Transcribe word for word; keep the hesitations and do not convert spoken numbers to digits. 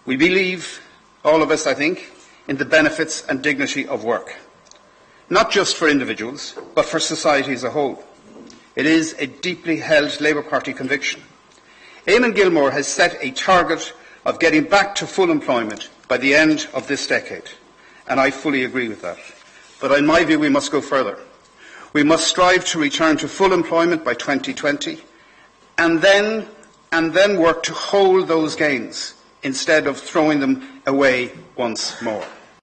We believe, all of us I think, in the benefits and dignity of work, not just for individuals, but for society as a whole. It is a deeply held Labour Party conviction. Eamon Gilmore has set a target of getting back to full employment by the end of this decade, and I fully agree with that. But in my view, we must go further. We must strive to return to full employment by twenty twenty, and then, and then work to hold those gains instead of throwing them away once more.